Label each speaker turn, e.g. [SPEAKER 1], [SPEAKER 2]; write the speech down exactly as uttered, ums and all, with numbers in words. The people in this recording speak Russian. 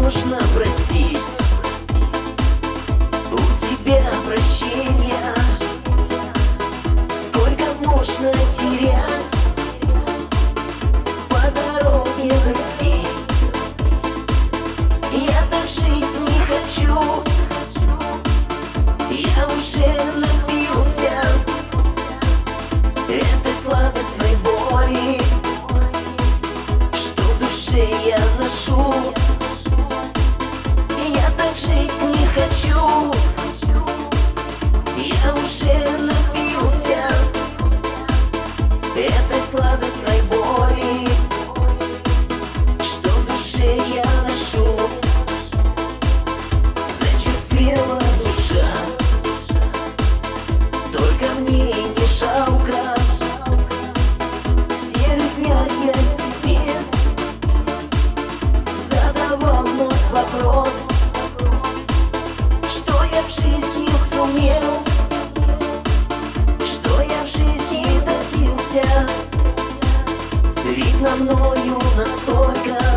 [SPEAKER 1] можно просить у тебя прощения? Сколько можно терять по дороге друзей? Я так жить не хочу, я уже напился этой сладостной боли, что в душе я ношу. Я так жить не хочу, я уже напился этой сладостной боли, что в душе я ношу. Зачерствела душа, только мне не жалко. В серых днях я себе задавал вновь вопрос, что я в жизни сумел, что я в жизни добился. Видно, мною настолько